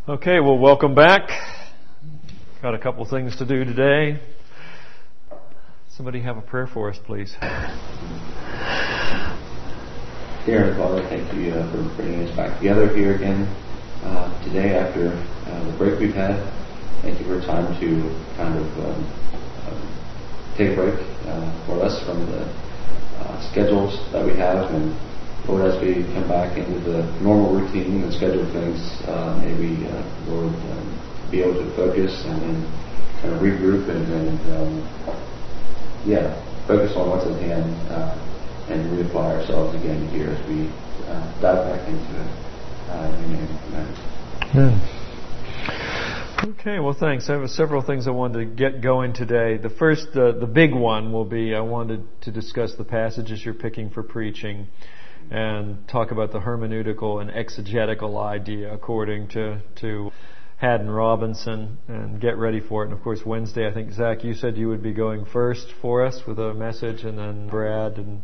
Okay, well, welcome back. Got a couple things to do today. Somebody have a prayer for us, please. Dear Heavenly Father, thank you for bringing us back together here again today after the break we've had. Thank you for time to kind of take a break for us from the schedules that we have. And Lord, as we come back into the normal routine and schedule things, may we, Lord, be able to focus and then kind of regroup and focus on what's at hand and reapply ourselves again here as we dive back into it. Amen. Okay, well, thanks. I have several things I wanted to get going today. The first, the big one will be I wanted to discuss the passages you're picking for preaching and talk about the hermeneutical and exegetical idea according to Haddon Robinson, and get ready for it. And of course, Wednesday, I think, Zach, you said you would be going first for us with a message, and then Brad and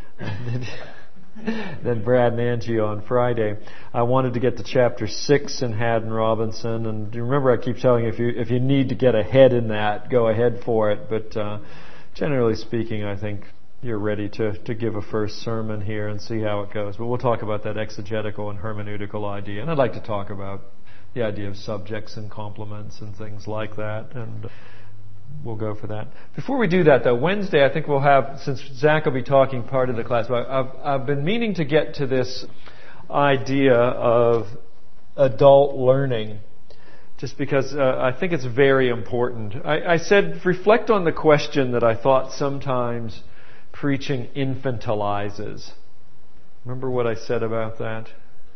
then Brad and Angie on Friday. I wanted to get to chapter 6 in Haddon Robinson, and you remember I keep telling you if you need to get ahead in that, go ahead for it. But generally speaking, I think you're ready to give a first sermon here and see how it goes. But we'll talk about that exegetical and hermeneutical idea. And I'd like to talk about the idea of subjects and complements and things like that. And we'll go for that. Before we do that, though, Wednesday I think we'll have, since Zach will be talking part of the class, but I've been meaning to get to this idea of adult learning, just because I think it's very important. I said, reflect on the question that I thought sometimes preaching infantilizes. Remember what I said about that?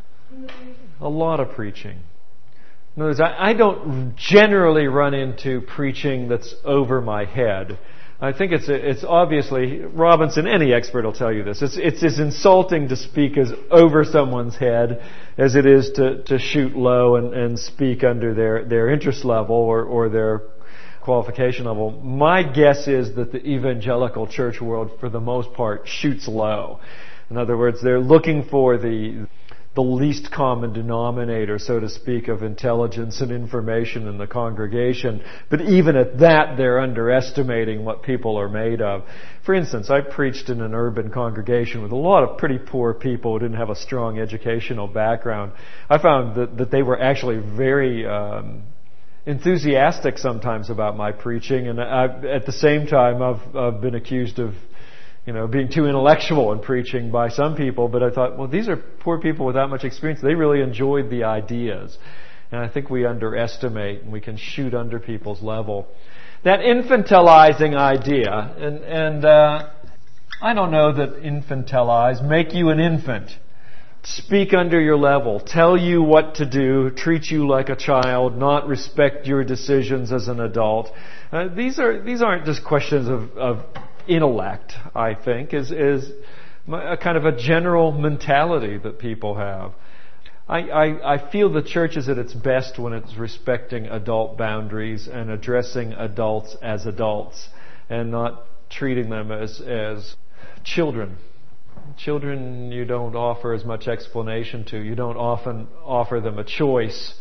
A lot of preaching. In other words, I don't generally run into preaching that's over my head. I think it's obviously, Robinson, any expert will tell you this, it's as insulting to speak as over someone's head as it is to shoot low and speak under their interest level or their qualification level. My guess is that the evangelical church world, for the most part, shoots low. In other words, they're looking for the least common denominator, so to speak, of intelligence and information in the congregation. But even at that, they're underestimating what people are made of. For instance, I preached in an urban congregation with a lot of pretty poor people who didn't have a strong educational background. I found that they were actually very enthusiastic sometimes about my preaching, and at the same time I've been accused of being too intellectual in preaching by some people, but I thought, well, these are poor people without much experience. They really enjoyed the ideas. And I think we underestimate and we can shoot under people's level. That infantilizing idea, and I don't know that infantilize, make you an infant. Speak under your level, tell you what to do, treat you like a child, not respect your decisions as an adult. These aren't just questions of intellect, I think, is a kind of a general mentality that people have. I feel the church is at its best when it's respecting adult boundaries and addressing adults as adults and not treating them as children. Children you don't offer as much explanation to. You don't often offer them a choice.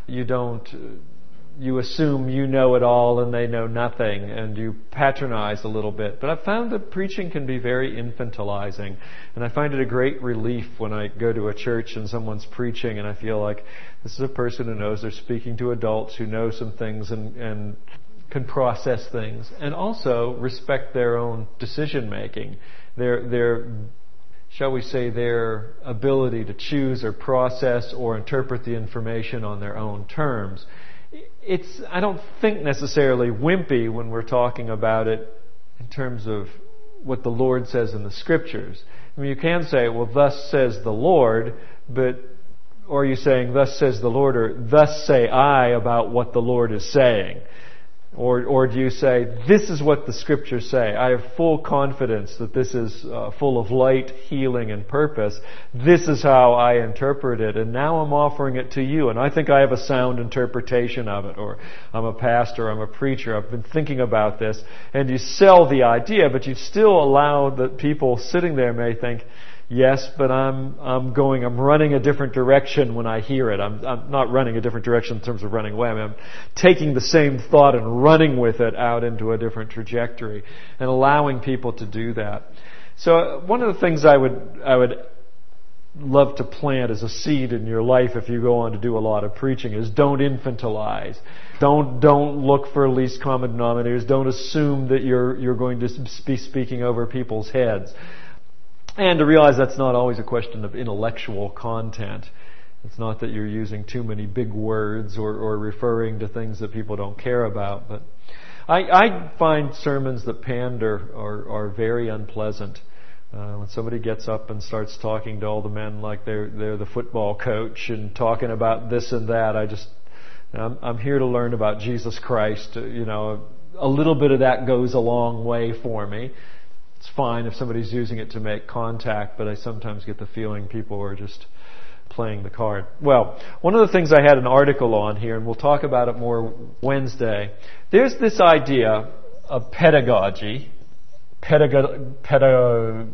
You assume you know it all and they know nothing, and you patronize a little bit. But I've found that preaching can be very infantilizing, and I find it a great relief when I go to a church and someone's preaching and I feel like this is a person who knows they're speaking to adults who know some things and can process things, and also respect their own decision making, their shall we say, their ability to choose or process or interpret the information on their own terms. I don't think necessarily wimpy when we're talking about it in terms of what the Lord says in the Scriptures. I mean, you can say, well, thus says the Lord, or are you saying, thus says the Lord, or thus say I about what the Lord is saying? Or do you say, this is what the Scriptures say. I have full confidence that this is full of light, healing, and purpose. This is how I interpret it, and now I'm offering it to you, and I think I have a sound interpretation of it. Or I'm a pastor, I'm a preacher, I've been thinking about this. And you sell the idea, but you still allow that people sitting there may think, Yes, but I'm running a different direction when I hear it. I'm not running a different direction in terms of running away. I'm taking the same thought and running with it out into a different trajectory and allowing people to do that. So one of the things I would love to plant as a seed in your life if you go on to do a lot of preaching is don't infantilize. Don't look for least common denominators. Don't assume that you're going to be speaking over people's heads. And to realize that's not always a question of intellectual content. It's not that you're using too many big words or referring to things that people don't care about. But I find sermons that pander are very unpleasant. When somebody gets up and starts talking to all the men like they're the football coach and talking about this and that, I'm here to learn about Jesus Christ. A little bit of that goes a long way for me. It's fine if somebody's using it to make contact, but I sometimes get the feeling people are just playing the card. Well, one of the things I had an article on here, and we'll talk about it more Wednesday. There's this idea of pedagogy, pedagogy.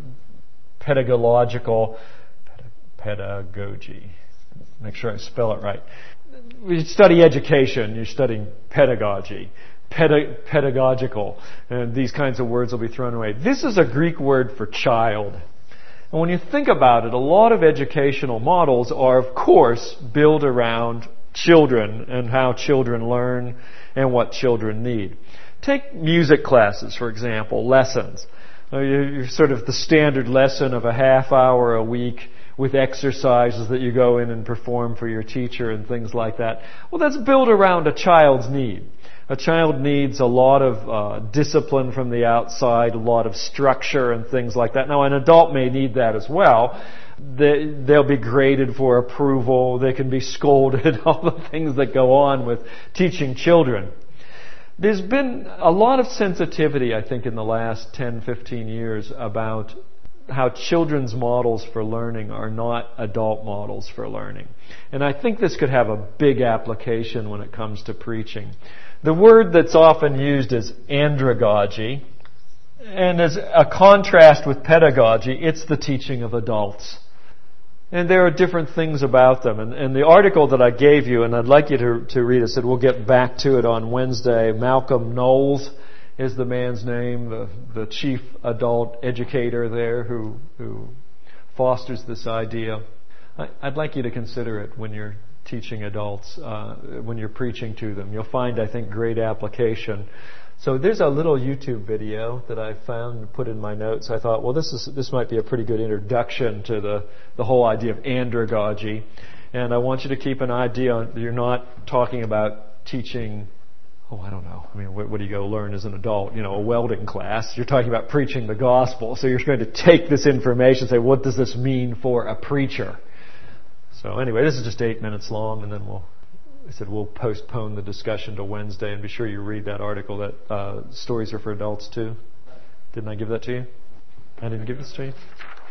Make sure I spell it right. When you study education, you're studying pedagogy. Pedagogical, and these kinds of words will be thrown away. This is a Greek word for child. And when you think about it, a lot of educational models are, of course, built around children and how children learn and what children need. Take music classes, for example, lessons. You're sort of the standard lesson of a half hour a week with exercises that you go in and perform for your teacher and things like that. Well, that's built around a child's need. A child needs a lot of discipline from the outside, a lot of structure and things like that. Now, an adult may need that as well. They'll be graded for approval. They can be scolded, all the things that go on with teaching children. There's been a lot of sensitivity, I think, in the last 10, 15 years about how children's models for learning are not adult models for learning. And I think this could have a big application when it comes to preaching. The word that's often used is andragogy, and as a contrast with pedagogy, it's the teaching of adults. And there are different things about them. And the article that I gave you, and I'd like you to read it, said we'll get back to it on Wednesday. Malcolm Knowles is the man's name, the chief adult educator there who fosters this idea. I'd like you to consider it when you're teaching adults, when you're preaching to them. You'll find, I think, great application. So there's a little YouTube video that I found and put in my notes. I thought, well, this might be a pretty good introduction to the whole idea of andragogy. And I want you to keep an idea. You're not talking about teaching, I don't know. I mean, what do you go learn as an adult? A welding class. You're talking about preaching the gospel. So you're going to take this information and say, what does this mean for a preacher? So anyway, this is just 8 minutes long, and then we'll postpone the discussion to Wednesday, and be sure you read that article that Stories Are for Adults Too. Didn't I give that to you? I didn't give this to you?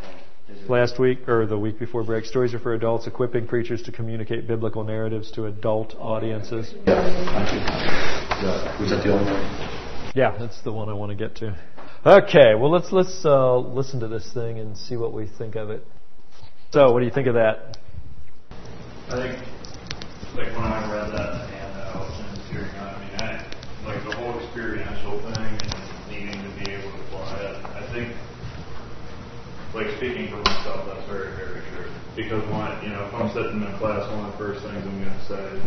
Last week, or the week before break, Stories Are for Adults, equipping preachers to communicate biblical narratives to adult audiences. Was that the only one? Yeah, that's the one I want to get to. Okay, well let's listen to this thing and see what we think of it. So, what do you think of that? I think, when I read that in the handout and hearing that, the whole experiential thing and needing to be able to apply it, I think, speaking for myself, that's very, very true. Because if I'm sitting in class, one of the first things I'm going to say is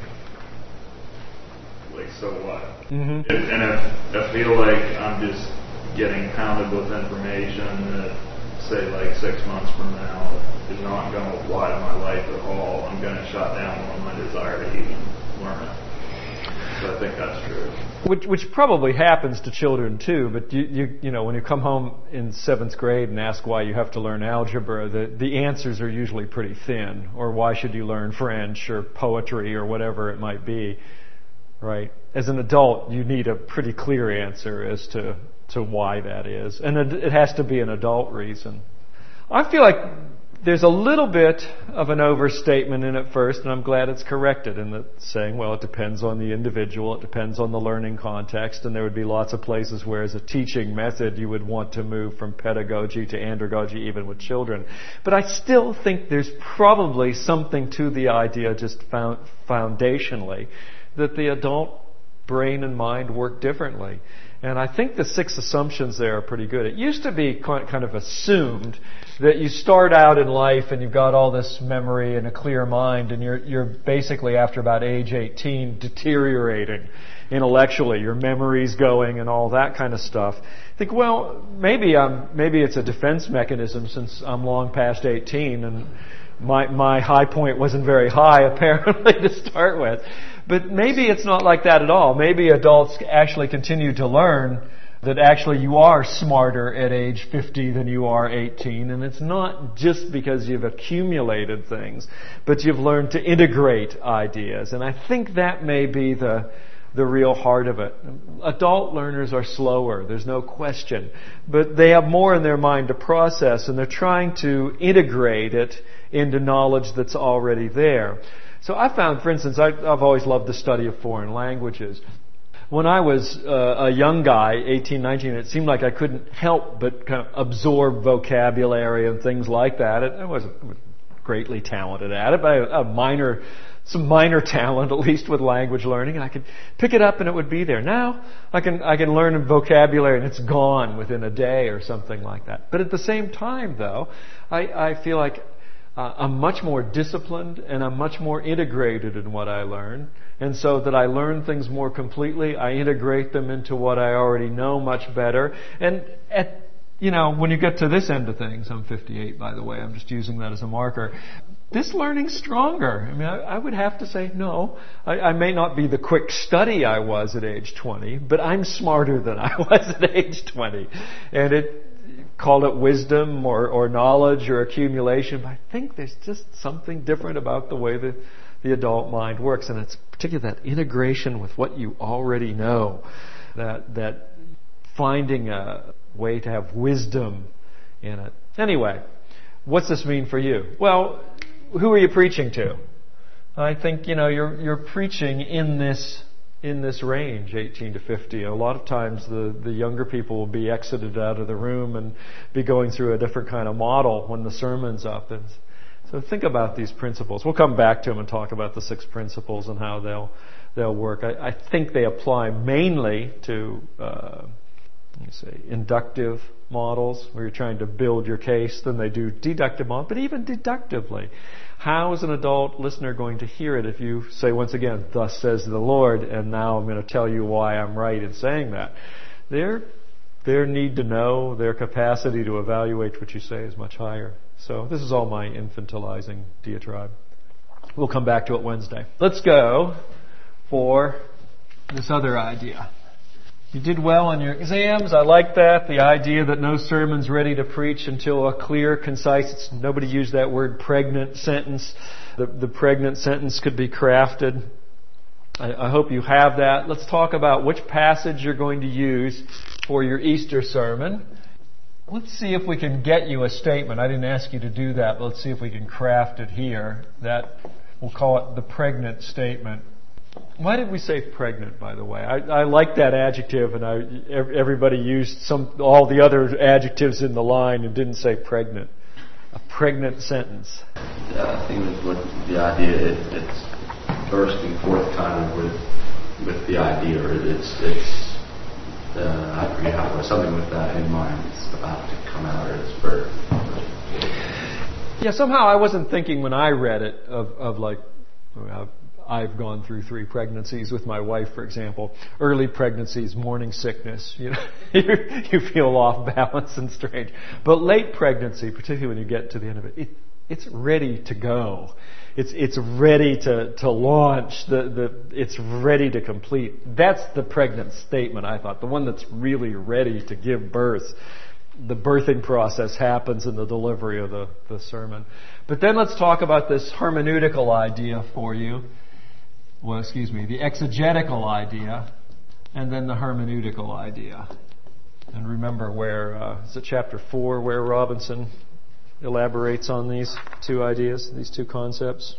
so what? Mm-hmm. And I feel like I'm just getting pounded with information that, say, 6 months from now, is not going to apply to my life at all. I'm going to shut down on my desire to even learn it. So I think that's true. Which probably happens to children too. But you know when you come home in 7th grade and ask why you have to learn algebra, the answers are usually pretty thin. Or why should you learn French or poetry or whatever it might be, right? As an adult, you need a pretty clear answer as to why that is, and it has to be an adult reason. I feel like there's a little bit of an overstatement in it first, and I'm glad it's corrected in the saying, well, it depends on the individual, it depends on the learning context, and there would be lots of places where as a teaching method you would want to move from pedagogy to andragogy even with children. But I still think there's probably something to the idea just foundationally that the adult brain and mind work differently. And I think the 6 assumptions there are pretty good. It used to be kind of assumed that you start out in life and you've got all this memory and a clear mind, and you're basically after about age 18 deteriorating intellectually. Your memory's going and all that kind of stuff. I think, well, maybe it's a defense mechanism since I'm long past 18 and my high point wasn't very high apparently to start with. But maybe it's not like that at all. Maybe adults actually continue to learn that actually you are smarter at age 50 than you are 18. And it's not just because you've accumulated things, but you've learned to integrate ideas. And I think that may be the real heart of it. Adult learners are slower, there's no question. But they have more in their mind to process, and they're trying to integrate it into knowledge that's already there. So I found, for instance, I've always loved the study of foreign languages. When I was a young guy, 18, 19, it seemed like I couldn't help but kind of absorb vocabulary and things like that. I wasn't greatly talented at it, but I had some minor talent, at least with language learning, and I could pick it up and it would be there. Now I can learn vocabulary and it's gone within a day or something like that. But at the same time, though, I feel like I'm much more disciplined and I'm much more integrated in what I learn. And so that I learn things more completely, I integrate them into what I already know much better. And when you get to this end of things, I'm 58 by the way, I'm just using that as a marker. This learning's stronger. I mean, I would have to say no. I may not be the quick study I was at age 20, but I'm smarter than I was at age 20. And call it wisdom or knowledge or accumulation, but I think there's just something different about the way the adult mind works, and it's particularly that integration with what you already know, that finding a way to have wisdom in it. Anyway, what's this mean for you? Well, who are you preaching to? I think you're preaching in this range, 18 to 50. A lot of times the younger people will be exited out of the room and be going through a different kind of model when the sermon's up. And so think about these principles. We'll come back to them and talk about the 6 principles and how they'll work. I think they apply mainly to inductive models where you're trying to build your case than they do deductive models, but even deductively. How is an adult listener going to hear it if you say, once again, thus says the Lord, and now I'm going to tell you why I'm right in saying that? Their need to know, their capacity to evaluate what you say is much higher. So this is all my infantilizing diatribe. We'll come back to it Wednesday. Let's go for this other idea. You did well on your exams. I like that. The idea that no sermon's ready to preach until a clear, concise, nobody used that word pregnant sentence. The pregnant sentence could be crafted. I hope you have that. Let's talk about which passage you're going to use for your Easter sermon. Let's see if we can get you a statement. I didn't ask you to do that, but let's see if we can craft it here. We'll call it the pregnant statement. Why did we say pregnant, by the way? I like that adjective, and everybody used all the other adjectives in the line and didn't say pregnant. A pregnant sentence. I think with the idea, it's bursting forth kind of with the idea, or I forget how it was, something with that in mind. It's about to come out, or it's birth. Yeah, somehow I wasn't thinking when I read it of like, I've gone through 3 pregnancies with my wife, for example. Early pregnancies, morning sickness, you feel off balance and strange. But late pregnancy, particularly when you get to the end of it, it's ready to go. It's ready to launch. It's ready to complete. That's the pregnant statement, I thought. The one that's really ready to give birth. The birthing process happens in the delivery of the sermon. But then let's talk about this hermeneutical idea for you. The exegetical idea, and then the hermeneutical idea. And remember is it chapter 4 where Robinson elaborates on these two ideas, these two concepts?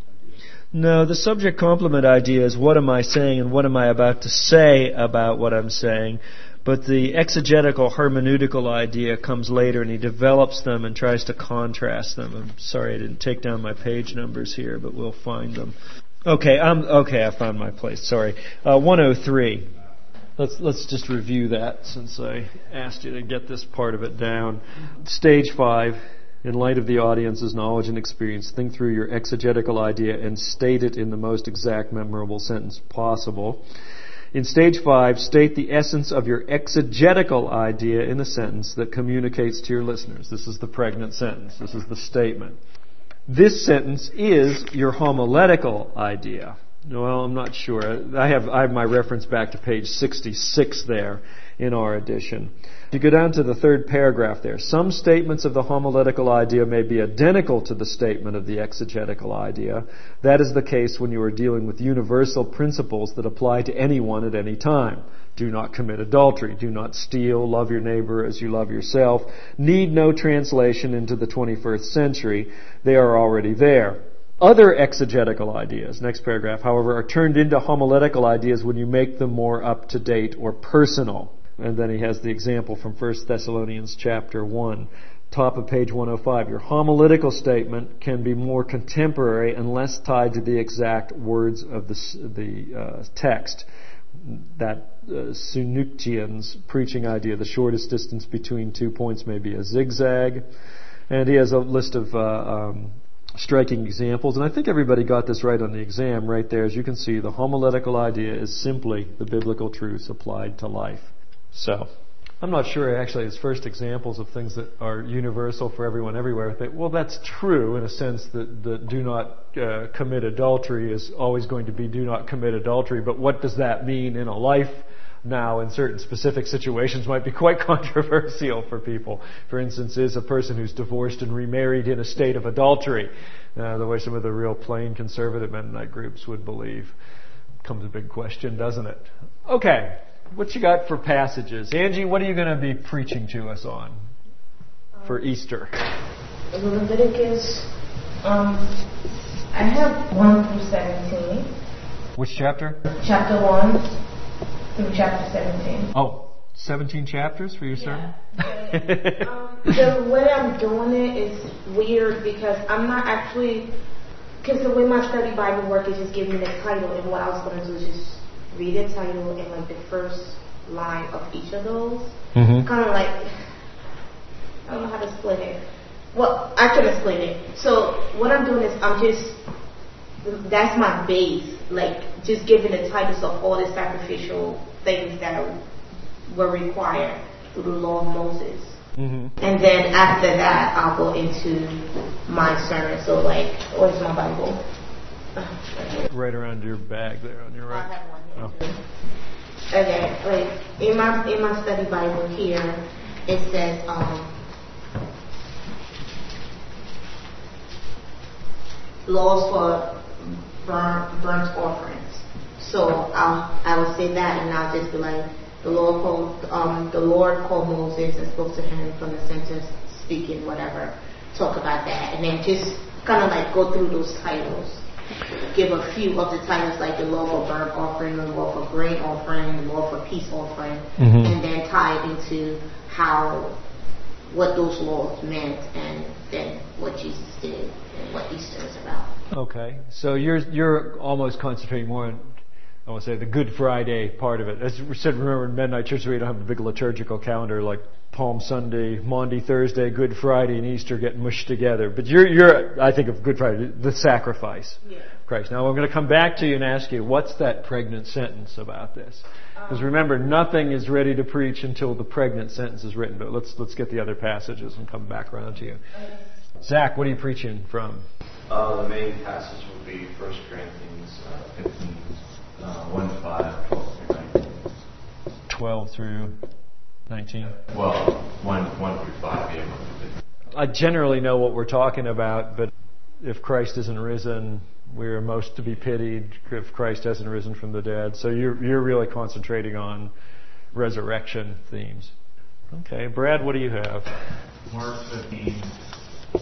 No, the subject-complement idea is what am I saying and what am I about to say about what I'm saying. But the exegetical hermeneutical idea comes later, and he develops them and tries to contrast them. I'm sorry I didn't take down my page numbers here, but we'll find them. Okay, I found my place. Sorry, 103. Let's just review that since I asked you to get this part of it down. Stage 5. In light of the audience's knowledge and experience, think through your exegetical idea and state it in the most exact, memorable sentence possible. In stage 5, state the essence of your exegetical idea in a sentence that communicates to your listeners. This is the pregnant sentence. This is the statement. This sentence is your homiletical idea. Well, I'm not sure. I have my reference back to page 66 there in our edition. If you go down to the third paragraph there, some statements of the homiletical idea may be identical to the statement of the exegetical idea. That is the case when you are dealing with universal principles that apply to anyone at any time. Do not commit adultery. Do not steal. Love your neighbor as you love yourself. Need no translation into the 21st century. They are already there. Other exegetical ideas, next paragraph, however, are turned into homiletical ideas when you make them more up-to-date or personal. And then he has the example from 1 Thessalonians chapter 1, top of page 105. Your homiletical statement can be more contemporary and less tied to the exact words of the text. That Sunukjian's preaching idea, the shortest distance between 2 points may be a zigzag. And he has a list of striking examples, and I think everybody got this right on the exam right there. As you can see, the homiletical idea is simply the biblical truths applied to life. So, I'm not sure actually his first examples of things that are universal for everyone everywhere. Well, that's true in a sense that do not commit adultery is always going to be do not commit adultery, but what does that mean in a life now in certain specific situations might be quite controversial for people. For instance, is a person who's divorced and remarried in a state of adultery, the way some of the real plain conservative Mennonite groups would believe. Comes a big question, doesn't it? Okay, what you got for passages? Angie, what are you going to be preaching to us on for Easter? Leviticus, I have 1 through 17. Which chapter? Chapter 1. Through chapter 17. Oh, 17 chapters for your sermon? The way I'm doing it is weird because I'm not actually, because the way my study Bible work is just giving me the title, and what I was going to do is just read the title and like the first line of each of those. Mm-hmm. Kind of like, I don't know how to explain it. Well, I can explain it. So what I'm doing is that's my base, like just giving the titles of all the sacrificial things that were required through the law of Moses. Mm-hmm. And then after that, I'll go into my sermon. So like, where's my Bible? Right around your bag there on your right. I have one here too. Okay, like in my study Bible here, it says laws for burnt offerings. So I will say that, and I'll just be like, the Lord called Moses and spoke to him from the center, speaking whatever. Talk about that, and then just kind of like go through those titles. Give a few of the titles, like the law for burnt offering, the law for grain offering, the law for peace offering, mm-hmm. and then tie it into what those laws meant, and then what Jesus did and what Easter is about. Okay, so you're almost concentrating more on, I want to say, the Good Friday part of it. As we said, remember in Mennonite Church we don't have a big liturgical calendar like Palm Sunday, Maundy Thursday, Good Friday, and Easter get mushed together. But you're I think of Good Friday, the sacrifice of Christ. Now I'm going to come back to you and ask you, what's that pregnant sentence about this? Because remember, nothing is ready to preach until the pregnant sentence is written. But let's get the other passages and come back around to you. Zach, what are you preaching from? The main passage would be 1 Corinthians 15, 1 to 5, 12 through 19. 12 through 19? Well, 1 through 5, yeah, 1 through 15. I generally know what we're talking about, but if Christ isn't risen, we are most to be pitied if Christ hasn't risen from the dead. So you're really concentrating on resurrection themes. Okay, Brad, what do you have? Mark 15,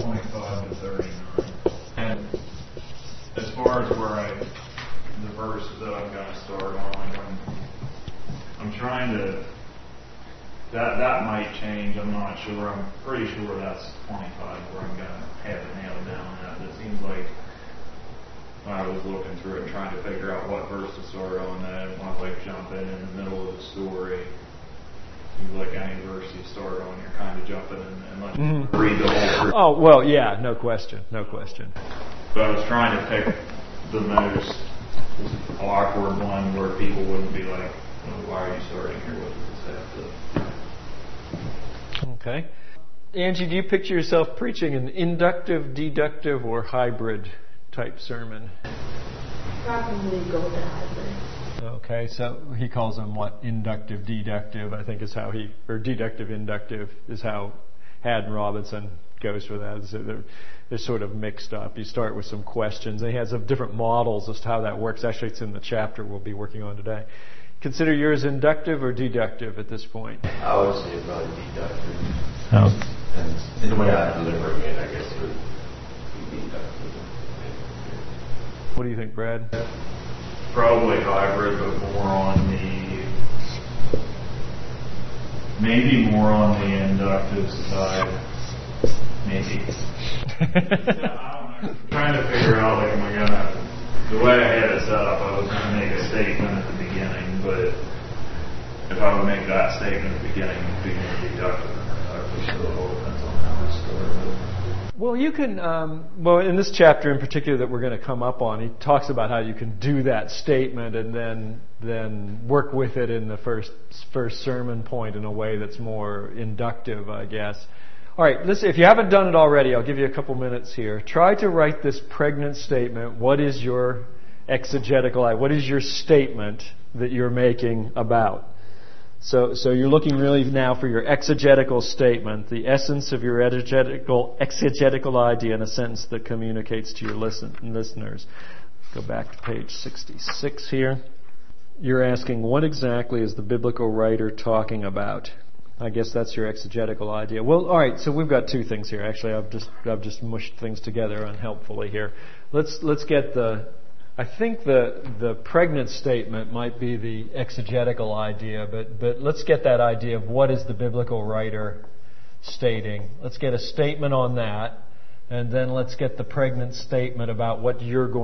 25 to 39. And as far as the verse that I'm going to start on, I'm trying to, that might change, I'm not sure. I'm pretty sure that's 25 where I'm going to have it nailed down at. It seems like when I was looking through it, trying to figure out what verse to start on, I didn't want to jump in the middle of the story. Seems like any verse you start on, you're kind of jumping in unless you read the whole verse. Oh, well, yeah, no question. But I was trying to pick the most awkward one where people wouldn't be like, why are you starting here? What does this have to... Okay. Angie, do you picture yourself preaching an inductive, deductive, or hybrid type sermon? Probably go with the hybrid. Okay, so he calls them what? Inductive, deductive, I think is how or deductive, inductive is how Haddon Robinson goes for that. So they're sort of mixed up. You start with some questions. And he has different models as to how that works. Actually, it's in the chapter we'll be working on today. Consider yours inductive or deductive at this point? I would say probably deductive. Oh. And the way I'm delivering it, I guess, would be deductive. What do you think, Brad? Probably hybrid, but maybe more on the inductive side. Maybe. I don't know. I'm trying to figure out, the way I had it set up, I was going to make a statement at the beginning, but if I would make that statement at the beginning, it would be more deductive than inductive, so it all depends on how I start it. Well, you can, in this chapter in particular that we're going to come up on, he talks about how you can do that statement and then work with it in the first sermon point in a way that's more inductive, I guess. All right, listen, if you haven't done it already, I'll give you a couple minutes here. Try to write this pregnant statement. What is your exegetical, what is your statement that you're making about? So you're looking really now for your exegetical statement, the essence of your exegetical idea in a sentence that communicates to your listeners. Go back to page 66 here. You're asking, what exactly is the biblical writer talking about? I guess that's your exegetical idea. Well, all right. So we've got two things here. Actually, I've just mushed things together unhelpfully here. Let's get I think the pregnant statement might be the exegetical idea, but let's get that idea of what is the biblical writer stating. Let's get a statement on that, and then let's get the pregnant statement about what's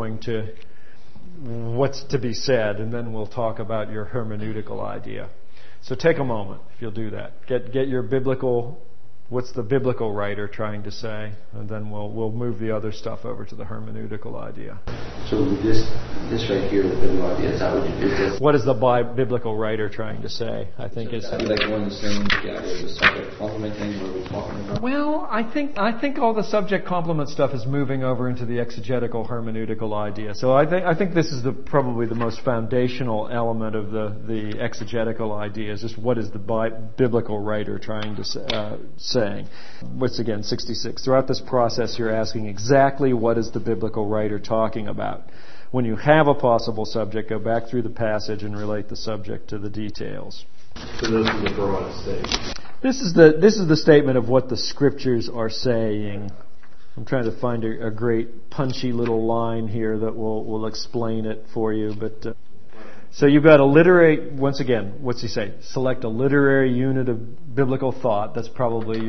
to be said, and then we'll talk about your hermeneutical idea. So take a moment, if you'll do that. Get your biblical, what's the biblical writer trying to say, and then we'll move the other stuff over to the hermeneutical idea. So this right here, the biblical idea, is that what you do? What is the biblical writer trying to say? I think it's like one of the sermons, the subject complement thing what we're talking about. Well, I think all the subject complement stuff is moving over into the exegetical hermeneutical idea. So I think this is probably the most foundational element of the exegetical idea. Is just what is the biblical writer trying to say? Once again, 66. Throughout this process, you're asking exactly what is the biblical writer talking about. When you have a possible subject, go back through the passage and relate the subject to the details. So this is a broad statement. This is the statement of what the scriptures are saying. I'm trying to find a great punchy little line here that will explain it for you. But so you've got once again, what's he say? Select a literary unit of biblical thought. That's probably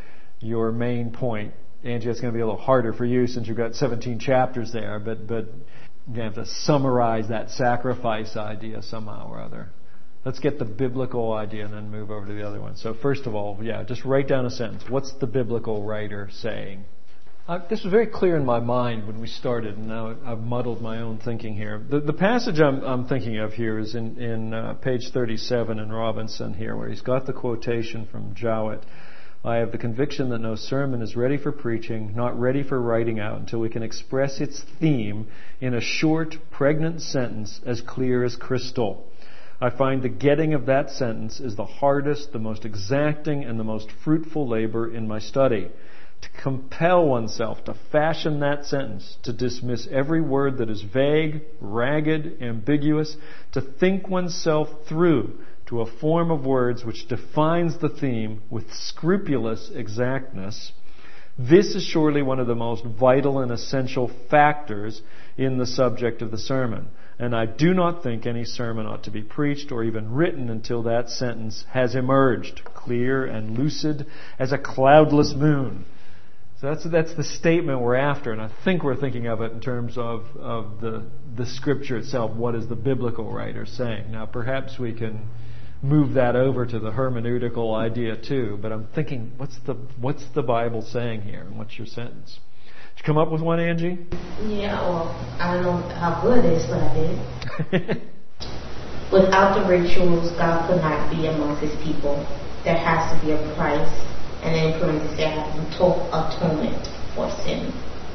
your main point. Angie, it's going to be a little harder for you since you've got 17 chapters there, but you have to summarize that sacrifice idea somehow or other. Let's get the biblical idea and then move over to the other one. So first of all, just write down a sentence. What's the biblical writer saying? This was very clear in my mind when we started, and now I've muddled my own thinking here. The passage I'm thinking of here is in page 37 in Robinson here, where he's got the quotation from Jowett. I have the conviction that no sermon is ready for preaching, not ready for writing out, until we can express its theme in a short, pregnant sentence as clear as crystal. I find the getting of that sentence is the hardest, the most exacting, and the most fruitful labor in my study. To compel oneself to fashion that sentence, to dismiss every word that is vague, ragged, ambiguous, to think oneself through to a form of words which defines the theme with scrupulous exactness, This is surely one of the most vital and essential factors in the subject of the sermon. And I do not think any sermon ought to be preached or even written until that sentence has emerged, clear and lucid as a cloudless moon. So that's the statement we're after, and I think we're thinking of it in terms of the Scripture itself. What is the biblical writer saying? Now, perhaps we can move that over to the hermeneutical idea too, but I'm thinking, what's the Bible saying here, and what's your sentence? Did you come up with one, Angie? Yeah, well, I don't know how good it is, but I did. Without the rituals, God could not be amongst His people. There has to be a price. And then in parentheses, there has to be atonement for sin.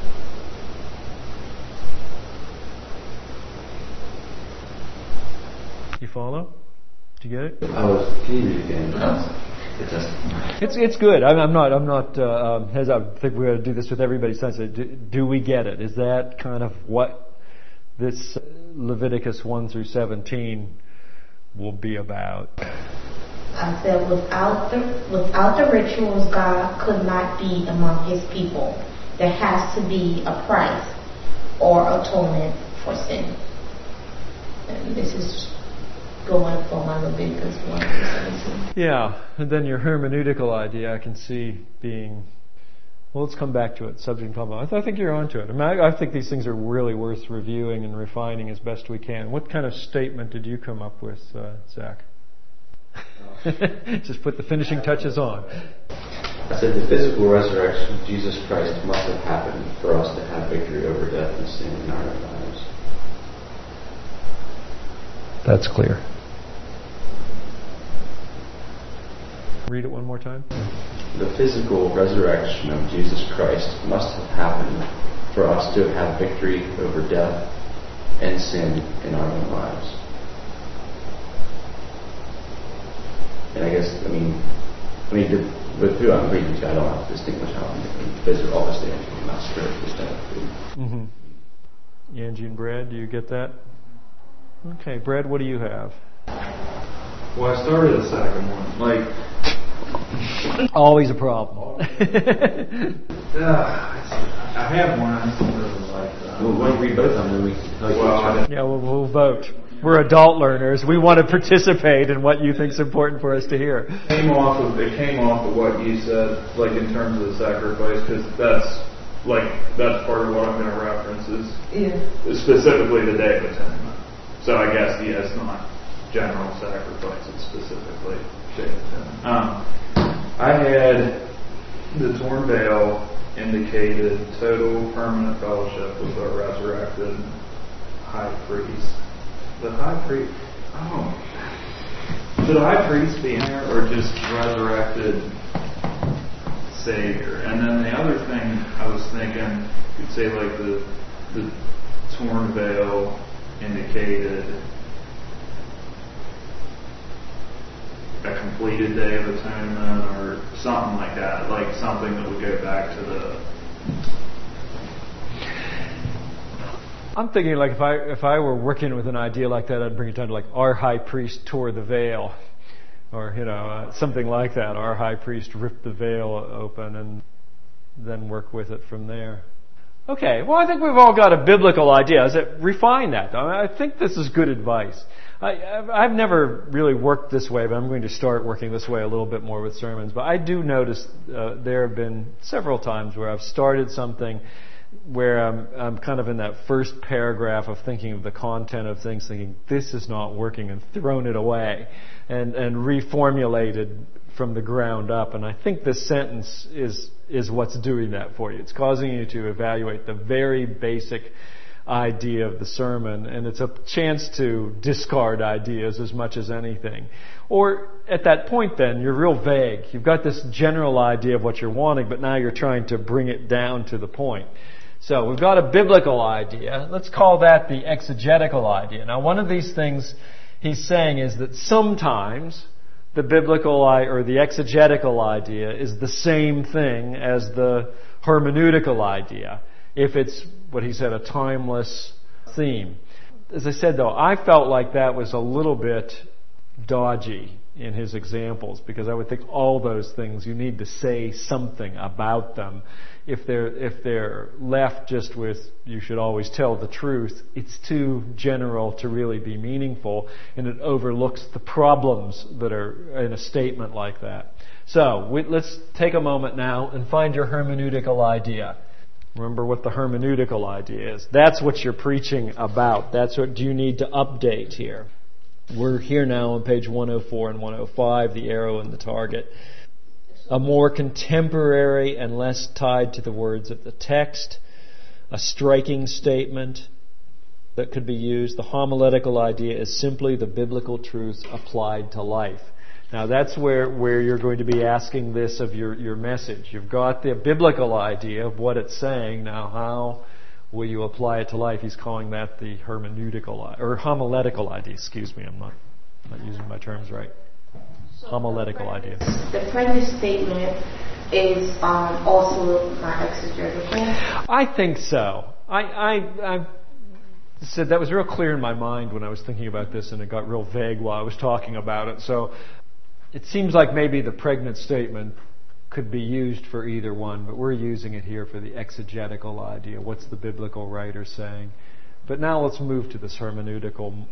You follow? Did you get it? Can you read it again? It's good. I'm not. As I think we're going to do this with everybody. Do we get it? Is that kind of what this Leviticus 1-17 will be about? I said, without the rituals, God could not be among His people. There has to be a price or atonement for sin. And this is going from my Leviticus 1-17. Yeah, and then your hermeneutical idea I can see being, well, let's come back to it, subject and complement. I think you're onto it. I think these things are really worth reviewing and refining as best we can. What kind of statement did you come up with, Zach? Just put the finishing touches on. I said the physical resurrection of Jesus Christ must have happened for us to have victory over death and sin in our lives. That's clear. Read it one more time. The physical resurrection of Jesus Christ must have happened for us to have victory over death and sin in our own lives. And I guess, with who I'm reading to, I don't have to distinguish how I'm physical, obviously, I'm not spiritual stuff. Mm-hmm. Angie and Brad, do you get that? Okay, Brad, what do you have? Well, I started the second one. Always a problem. I have one. I just don't really like that. We'll read both of them. We'll vote. We're adult learners. We want to participate in what you think is important for us to hear. It came off of what you said, in terms of the sacrifice, because that's part of what I'm going to reference is specifically the Day of Atonement. So I guess it's not general sacrifice; it's specifically Day of Atonement. I had the torn veil indicated total permanent fellowship with our resurrected high priest. The high priest, should the high priest be in there or just resurrected Savior? And then the other thing I was thinking, you could say the torn veil indicated a completed Day of Atonement or something like that, something that would go back to the... I'm thinking if I were working with an idea like that, I'd bring it down to our high priest tore the veil, or something like that. Our high priest ripped the veil open, and then work with it from there. Okay, well, I think we've all got a biblical idea. Refine that. I think this is good advice. I've never really worked this way, but I'm going to start working this way a little bit more with sermons. But I do notice there have been several times where I've started something where I'm kind of in that first paragraph of thinking of the content of things, thinking this is not working, and thrown it away and reformulated from the ground up. And I think this sentence is what's doing that for you. It's causing you to evaluate the very basic idea of the sermon, and it's a chance to discard ideas as much as anything. Or at that point then, you're real vague. You've got this general idea of what you're wanting, but now you're trying to bring it down to the point. So we've got a biblical idea. Let's call that the exegetical idea. Now, one of these things he's saying is that sometimes the biblical or the exegetical idea is the same thing as the hermeneutical idea, if it's what he said, a timeless theme. As I said, though, I felt like that was a little bit dodgy in his examples, because I would think all those things you need to say something about them. If they're left just with you should always tell the truth, it's too general to really be meaningful, and it overlooks the problems that are in a statement like that. So let's take a moment now and find your hermeneutical idea. Remember what the hermeneutical idea is. That's what you're preaching about. That's what you need to update here. We're here now on page 104 and 105, the arrow and the target. A more contemporary and less tied to the words of the text, a striking statement that could be used. The homiletical idea is simply the biblical truth applied to life. Now that's where you're going to be asking this of your message. You've got the biblical idea of what it's saying. Now how will you apply it to life? He's calling that the hermeneutical or homiletical idea. Excuse me, I'm not using my terms right. Homiletical idea. The previous statement is also my exegetical. I think so. I said that was real clear in my mind when I was thinking about this, and it got real vague while I was talking about it. So it seems like maybe the pregnant statement could be used for either one, but we're using it here for the exegetical idea. What's the biblical writer saying? But now let's move to this hermeneutical,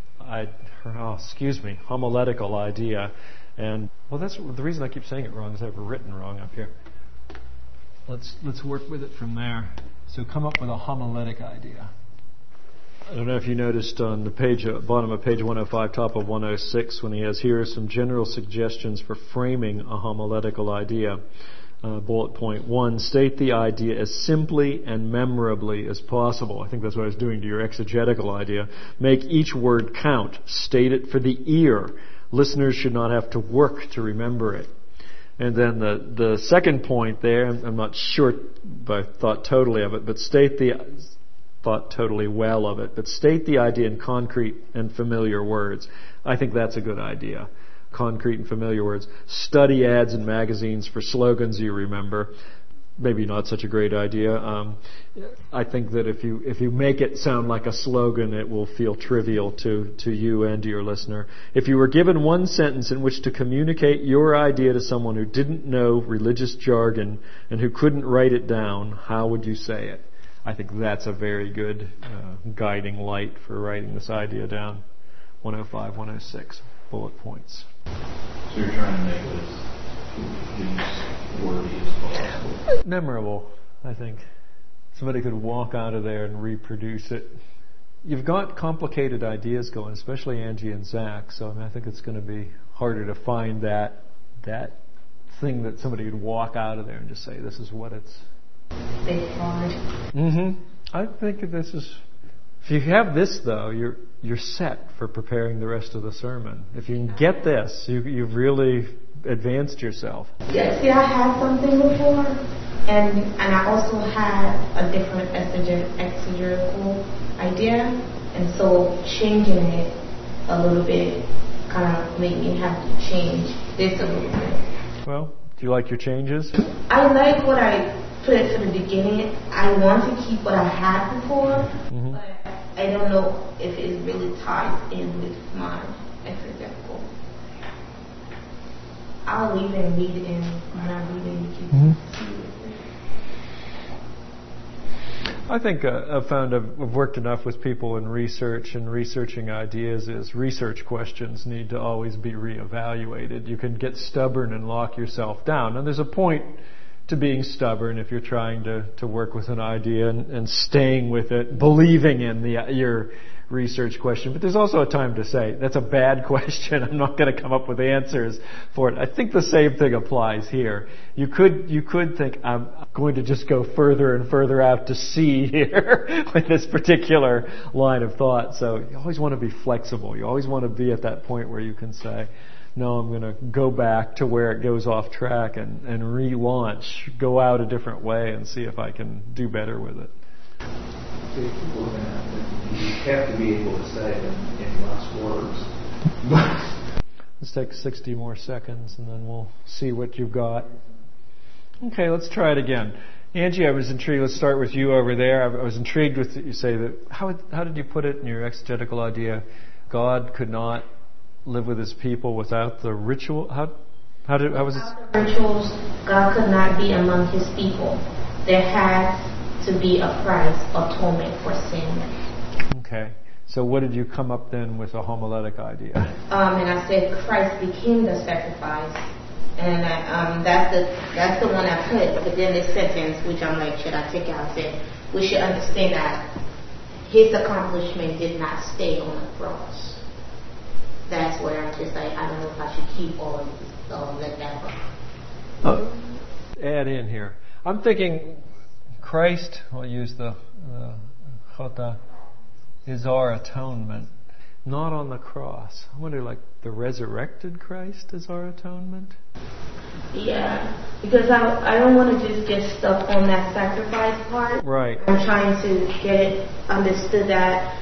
homiletical idea. And that's the reason I keep saying it wrong is I've written wrong up here. Let's work with it from there. So come up with a homiletic idea. I don't know if you noticed on the page, bottom of page 105, top of 106, when he has here some general suggestions for framing a homiletical idea. Bullet point 1, state the idea as simply and memorably as possible. I think that's what I was doing to your exegetical idea. Make each word count. State it for the ear. Listeners should not have to work to remember it. And then the second point there, I'm not sure if I thought totally of it, but state the idea in concrete and familiar words. I think that's a good idea. Concrete and familiar words. Study ads in magazines for slogans you remember. Maybe not such a great idea. I think that if you make it sound like a slogan, it will feel trivial to you and to your listener. If you were given one sentence in which to communicate your idea to someone who didn't know religious jargon and who couldn't write it down, how would you say it? I think that's a very good guiding light for writing this idea down. 105, 106, bullet points. So you're trying to make this as wordy as possible. Memorable, I think. Somebody could walk out of there and reproduce it. You've got complicated ideas going, especially Angie and Zach, so I think it's going to be harder to find that thing that somebody would walk out of there and just say, this is what it's... Big hard. I think this is... If you have this, though, you're set for preparing the rest of the sermon. If you can get this, you've really advanced yourself. Yeah, see, I had something before, and I also had a different exegetical idea, and so changing it a little bit kind of made me have to change this a little bit. Well, do you like your changes? I like what I put it from the beginning. I want to keep what I had before, but I don't know if it's really tied in with my exegetical. I'll leave it and read it in when I'm reading. You can see it. I think I've found I've worked enough with people in research and researching ideas is research questions need to always be reevaluated. You can get stubborn and lock yourself down. And there's a point to being stubborn if you're trying to work with an idea and staying with it, believing in your research question. But there's also a time to say, that's a bad question. I'm not going to come up with answers for it. I think the same thing applies here. You could think, I'm going to just go further and further out to sea here with this particular line of thought. So you always want to be flexible. You always want to be at that point where you can say, no, I'm going to go back to where it goes off track and relaunch, go out a different way and see if I can do better with it. So you have to be able to say it in less words. Let's take 60 more seconds and then we'll see what you've got. Okay, let's try it again. Angie, I was intrigued. Let's start with you over there. I was intrigued with you say that. How did you put it in your exegetical idea? God could not live with His people without the ritual? How was it? Without the rituals, God could not be among His people. There had to be a price, atonement for sin. Okay. So what did you come up then with a homiletic idea? And I said Christ became the sacrifice, and that's the one I put. But then this sentence, which I'm like, should I take out? I said we should understand that His accomplishment did not stay on the cross. That's where I'm just like, I don't know if I should keep or let that go. Add in here. I'm thinking Christ, I'll use the chota, is our atonement, not on the cross. I wonder, like, the resurrected Christ is our atonement? Yeah, because I don't want to just get stuck on that sacrifice part. Right. I'm trying to get it understood that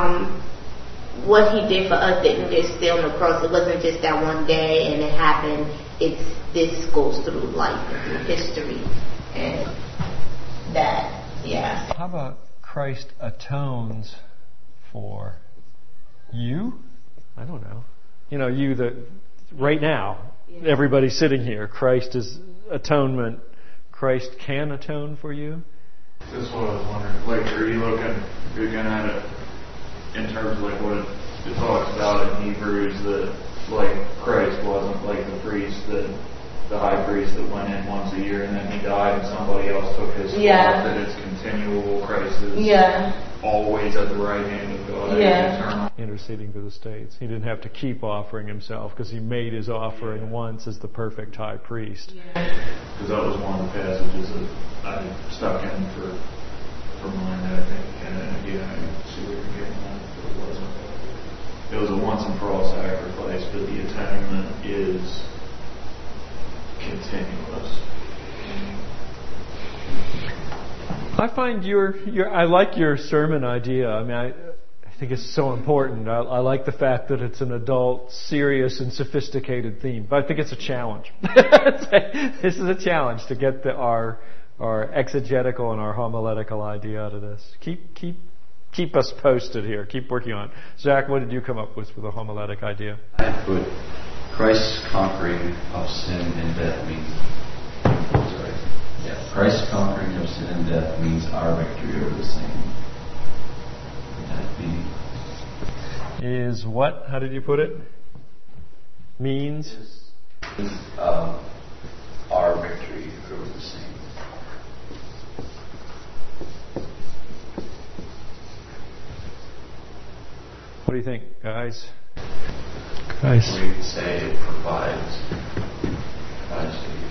what He did for us didn't just stay on the cross. It wasn't just that one day and it happened. This goes through life and through history, and that, yeah. How about Christ atones for you? I don't know. You know, you that right now, everybody sitting here, Christ is atonement. Christ can atone for you? That's what I was wondering. Like, are you looking at it in terms of like what it talks about in Hebrews, that like Christ wasn't like the priest, that the high priest that went in once a year and then he died and somebody else took his spot, that it's continual. Christ is always at the right hand of God, eternal. Interceding for the states. He didn't have to keep offering Himself because He made His offering once as the perfect high priest. Because that was one of the passages that I stuck in for mine, I think. And again, I see where you're getting at. It was a once and for all sacrifice, but the atonement is continuous. I find I like your sermon idea. I mean, I think it's so important. I like the fact that it's an adult, serious, and sophisticated theme. But I think it's a challenge. This is a challenge to get our exegetical and our homiletical idea out of this. Keep us posted here. Keep working on it. Zach, what did you come up with a homiletic idea? I put Christ's conquering of sin and death means. Christ's conquering of sin and death means our victory over the same. That be is what? How did you put it? Means is our victory over the same. What do you think, guys? We could say it provides our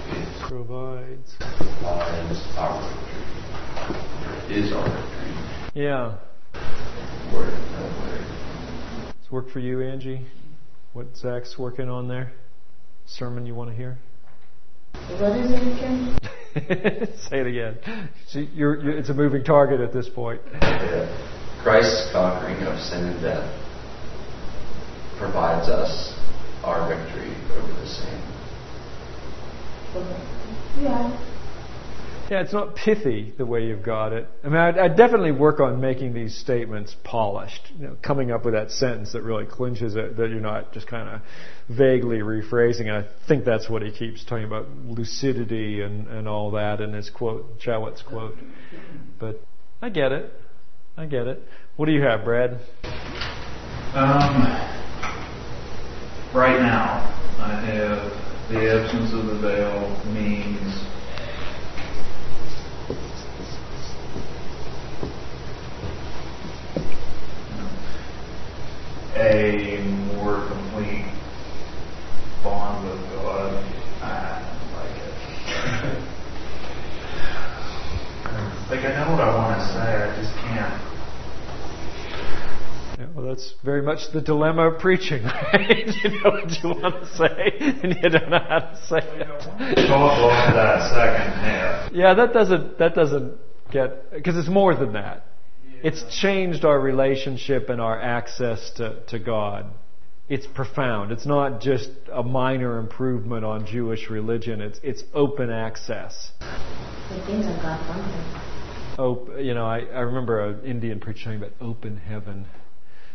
victory. It is our victory. Yeah. Word that way. It's work for you, Angie? What Zach's working on there? Sermon you want to hear? What is it again? Say it again. See, it's a moving target at this point. Christ's conquering of sin and death provides us our victory over the same. Yeah, it's not pithy the way you've got it. I mean, I'd definitely work on making these statements polished. Coming up with that sentence that really clinches it, that you're not just kind of vaguely rephrasing. And I think that's what he keeps talking about, lucidity and all that in his quote, Jowett's quote. But I get it. What do you have, Brad? Right now, I have the absence of the veil means a more complete bond with God. I don't like it. Like, I know what I want to say, I just can't. Yeah, well, that's very much the dilemma of preaching, right? You know what you want to say, and you don't know how to say it. Talk about that second half. Yeah, that doesn't get, because it's more than that. It's changed our relationship and our access to God. It's profound. It's not just a minor improvement on Jewish religion. It's open access. The things I got from him. I remember an Indian preacher talking about open heaven.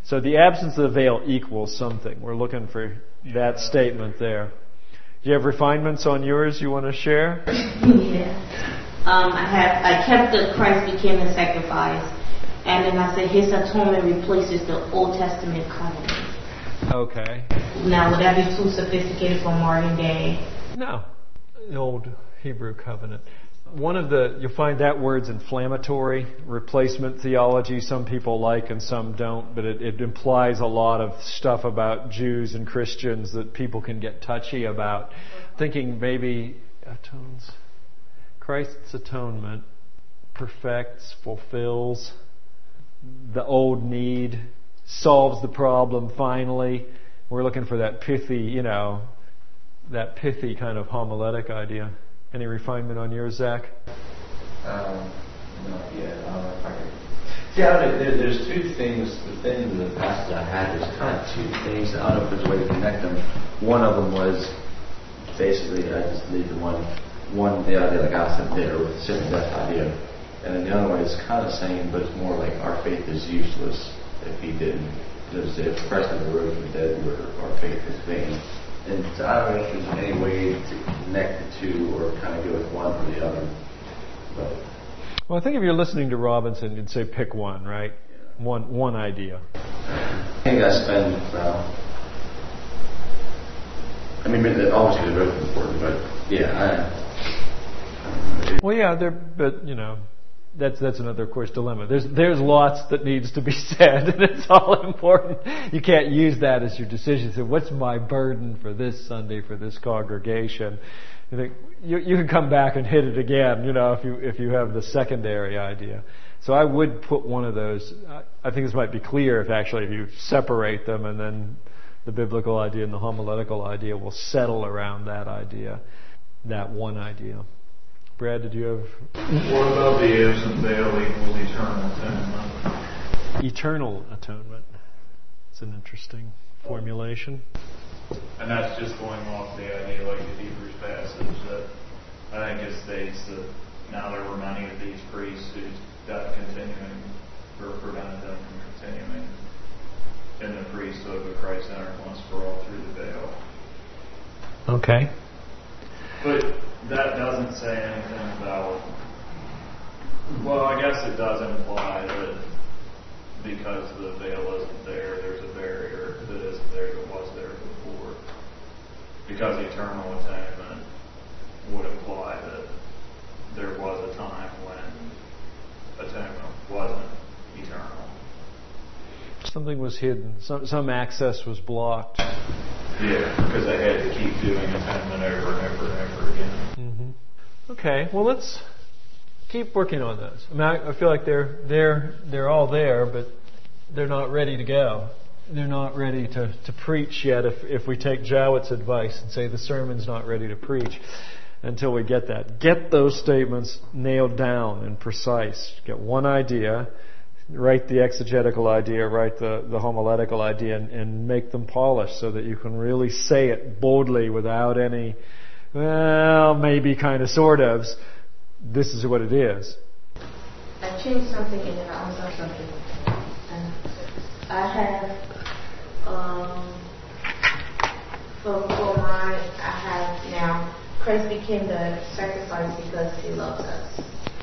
So the absence of the veil equals something. We're looking for that statement there. Do you have refinements on yours you want to share? Yeah. I kept the Christ became the sacrifice, and then I said his atonement replaces the Old Testament covenant. Okay. Now, would that be too sophisticated for modern day? No. The old Hebrew covenant. You'll find that word's inflammatory, replacement theology. Some people like and some don't, but it implies a lot of stuff about Jews and Christians that people can get touchy about. Thinking maybe atones. Christ's atonement perfects, fulfills the old need, solves the problem finally. We're looking for that pithy, kind of homiletic idea. Any refinement on yours, Zach? Not yet. I don't know if I can. Yeah, there's two things. The thing in the passage I had was kind of two things. I don't know if there's a way to connect them. One of them was basically, I just leave the one the idea like I said there with the sin and death idea. And then the other one is kind of the same, but it's more like our faith is useless if he didn't. Because if Christ never rose from the dead, our faith is vain. And so I don't know if there's any way to connect the two or kind of go with one or the other. But Well, I think if you're listening to Robinson, you'd say pick one, right? Yeah. One idea. I think I spend, obviously they're both important, but yeah, Well, yeah, that's another, of course, dilemma. There's lots that needs to be said, and it's all important. You can't use that as your decision. So, what's my burden for this Sunday for this congregation? You can come back and hit it again, if you have the secondary idea. So I would put one of those. I think this might be clear if you separate them, and then the biblical idea and the homiletical idea will settle around that idea, that one idea. Brad, did you have? What about the absent veil equals eternal atonement? Eternal atonement. It's an interesting formulation. And that's just going off the idea, like the Hebrews passage, that I think it states that now there were many of these priests whose death continuing or prevented them from continuing in the priesthood, but Christ entered once for all through the veil. Okay. But that doesn't say anything about. Well, I guess it does imply that because the veil isn't there, there's a barrier that isn't there that was there before. Because eternal atonement would imply that there was a time when atonement wasn't eternal. Something was hidden. Some access was blocked. Yeah, because they had to keep doing atonement over and over and over again. Mm-hmm. Okay, well let's keep working on those. I feel like they're all there, but they're not ready to go. They're not ready to preach yet. If we take Jowett's advice and say the sermon's not ready to preach until we get that. Get those statements nailed down and precise. Get one idea, write the exegetical idea, write the homiletical idea, and make them polished so that you can really say it boldly without any, maybe kind of sort ofs. This is what it is. I changed something in it. I was on something. I have, for mine, I have now, Christ became the sacrifice because he loves us.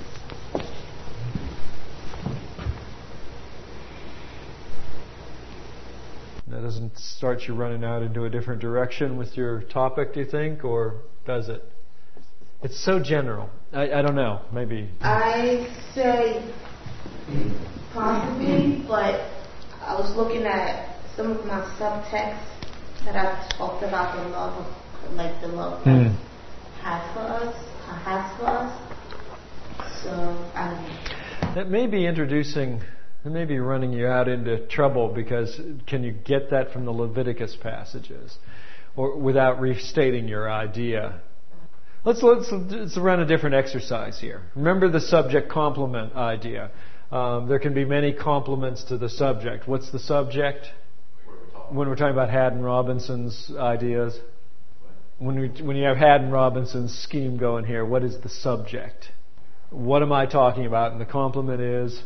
That doesn't start you running out into a different direction with your topic, do you think, or does it? It's so general. I don't know. Maybe. I say possibly, but I was looking at some of my subtexts that I've talked about the love of, like the love that has for us. So I don't know. That may be it may be running you out into trouble, because can you get that from the Leviticus passages, or without restating your idea? Let's run a different exercise here. Remember the subject-complement idea. There can be many complements to the subject. What's the subject? When we're talking about Haddon Robinson's ideas. When you have Haddon Robinson's scheme going here, what is the subject? what am I talking about? And the complement is?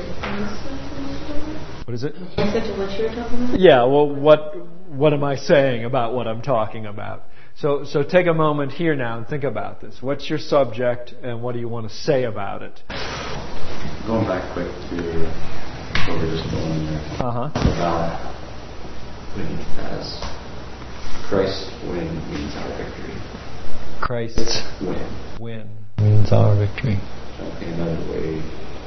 What is it? Answer to what you're talking about? Yeah, well, what am I saying about what I'm talking about? So take a moment here now and think about this. What's your subject and what do you want to say about it? Going back quick to what we're just going there. About winning as Christ's win means our victory. Christ's win means our victory. In another way,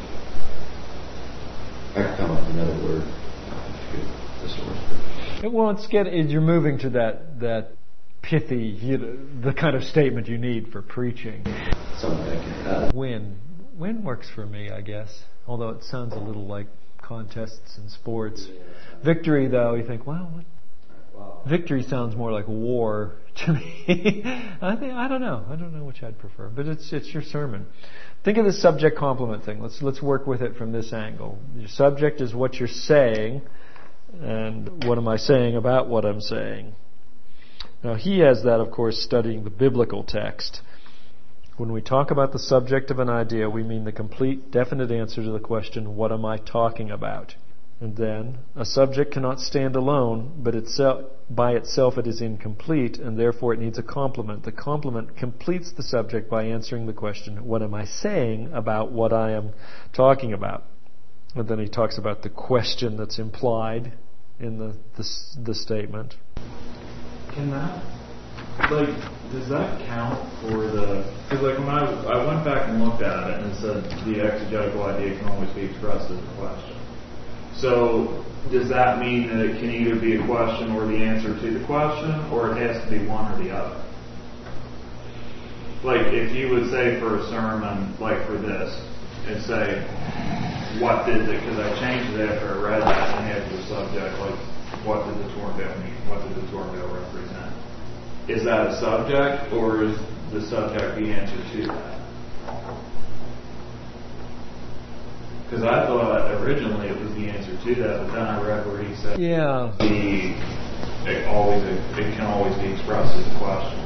I could come up with another word. Well, you're moving to that pithy, the kind of statement you need for preaching. Something like Win works for me, I guess. Although it sounds a little like contests and sports. Victory, though, you think, well, victory sounds more like war to me. I don't know. I don't know which I'd prefer. But it's your sermon. Think of the subject-complement thing. Let's work with it from this angle. Your subject is what you're saying, and what am I saying about what I'm saying? Now, he has that, of course, studying the biblical text. When we talk about the subject of an idea, we mean the complete, definite answer to the question, what am I talking about? And then, a subject cannot stand alone, but by itself it is incomplete, and therefore it needs a complement. The complement completes the subject by answering the question, what am I saying about what I am talking about? And then he talks about the question that's implied in the statement. Can that, does that count for because when I went back and looked at it and it said the exegetical idea can always be expressed as a question. So does that mean that it can either be a question or the answer to the question, or it has to be one or the other? Like if you would say for a sermon, like for this, and say, what did it, because I changed it after I read that and had the subject, like what did the torn veil mean? What did the torn veil represent? Is that a subject, or is the subject the answer to that? Because I thought originally it was the answer to that, but then I read where he said it can always be expressed as a question.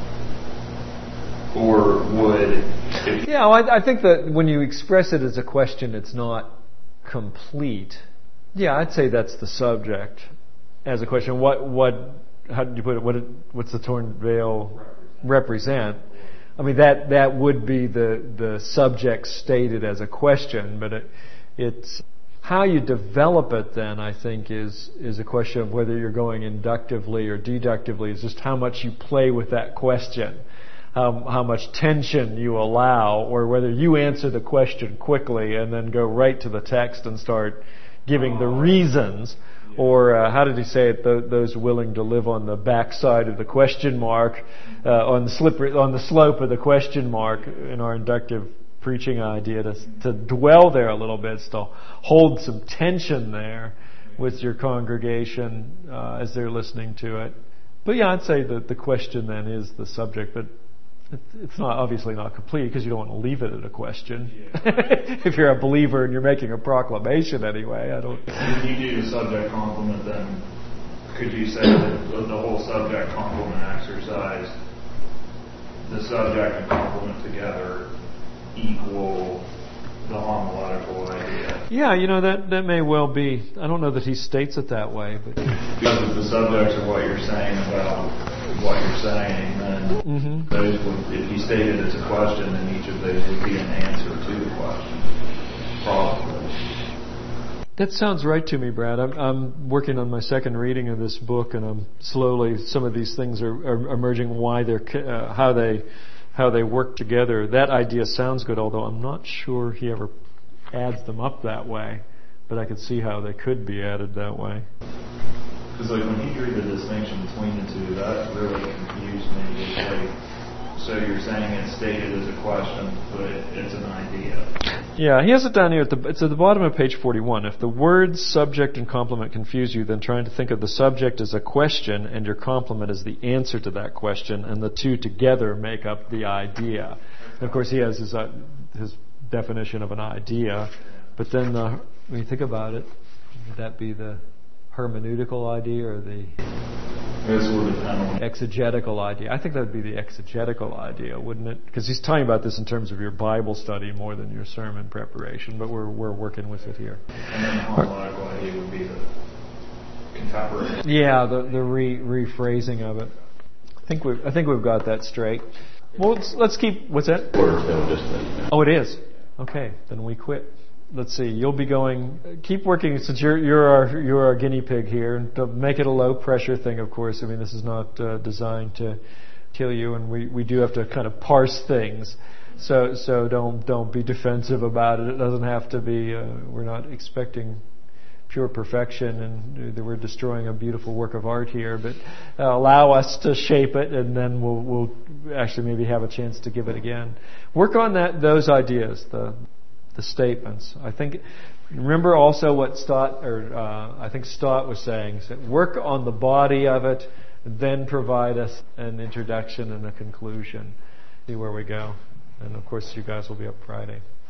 Or would... I think that when you express it as a question, it's not complete. Yeah, I'd say that's the subject as a question. How did you put it? What's the torn veil represent? I mean, that would be the subject stated as a question, but it's how you develop it then, I think, is a question of whether you're going inductively or deductively. It's just how much you play with that question, how much tension you allow, or whether you answer the question quickly and then go right to the text and start giving the reasons. Or how did he say it? Those willing to live on the backside of the question mark, on the slope of the question mark in our inductive preaching idea, to dwell there a little bit, to hold some tension there with your congregation as they're listening to it. But yeah, I'd say that the question then is the subject, but it's not obviously not complete because you don't want to leave it at a question. If you're a believer and you're making a proclamation anyway, I don't. If you do the subject complement, then could you say that the whole subject complement exercise, the subject and complement together equal the homiletical idea? Yeah, that may well be. I don't know that he states it that way, but because if the subjects are what you're saying about what you're saying, then those would, if you stated it as a question, then each of those would be an answer to the question, probably. That sounds right to me, Brad. I'm working on my second reading of this book, and I'm slowly, some of these things are emerging. Why they're how they work together. That idea sounds good, although I'm not sure he ever adds them up that way. But I could see how they could be added that way. Because when he drew the distinction between the two, that really confused me. It's so you're saying it's stated as a question, but it's an idea. Yeah, he has it down here. It's at the bottom of page 41. If the words subject and complement confuse you, then trying to think of the subject as a question and your complement as the answer to that question, and the two together make up the idea. And of course, he has his definition of an idea, but then when you think about it, would that be the hermeneutical idea or the This will depend on exegetical idea. I think that would be the exegetical idea, wouldn't it? Because he's talking about this in terms of your Bible study more than your sermon preparation, but we're working with it here. And then the homiletical idea would be the contemporary. Yeah, the rephrasing of it. I think we've got that straight. Well, let's keep. What's that? Words though, just so you know. Oh, it is. Okay, then we quit. Let's see. You'll be going. Keep working since you're our guinea pig here, and to make it a low pressure thing. Of course, I mean this is not designed to kill you, and we do have to kind of parse things. So don't be defensive about it. It doesn't have to be. We're not expecting pure perfection, and we're destroying a beautiful work of art here. But allow us to shape it, and then we'll actually maybe have a chance to give it again. Work on those ideas. The statements. I think. Remember also what Stott was saying. Work on the body of it, then provide us an introduction and a conclusion. See where we go. And of course, you guys will be up Friday.